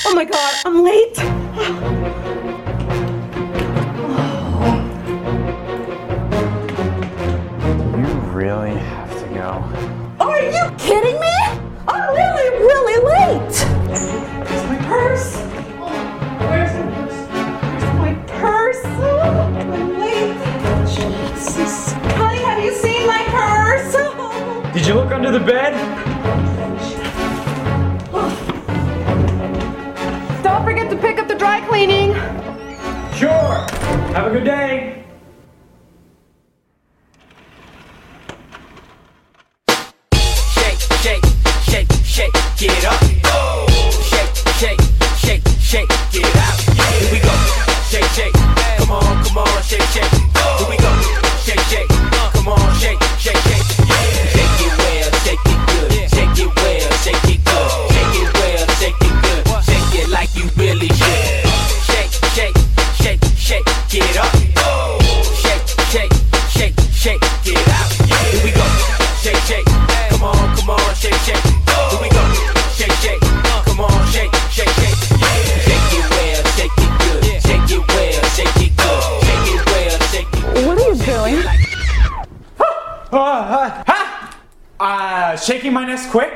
Oh my God, I'm late. You really have to go. Are you kidding me? I'm really late. Where's my purse? Where's my purse? I'm late. Jesus. Honey, have you seen my purse? Did you look under the bed? Don't forget to pick up the dry cleaning. Sure. Have a good day. Shake, get up. Shake, get out. Here we go. Shake, come on, shake. Here we go. Shake, come on, shake. Shake it well, shake it good. Shake it well, shake it good. Shake it well, shake it good. Shake it like you really should. Shake, get up. Shake, get out. Here we go. Shake, come on, shake. Here we go. Shake, come on, shake. Shake it well, shake it good. Shake it well, shake it good. Shake it well, shake it good. What are you doing? Shaking my nest quick.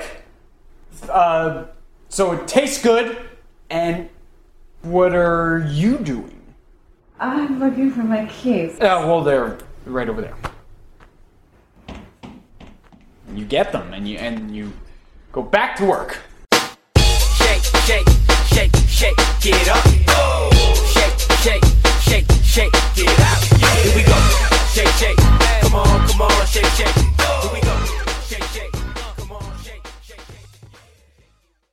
So it tastes good. And what are you doing? I'm looking for my keys. Well, they're right over there. And you get them, and you go back to work. Shake, get up. Shake,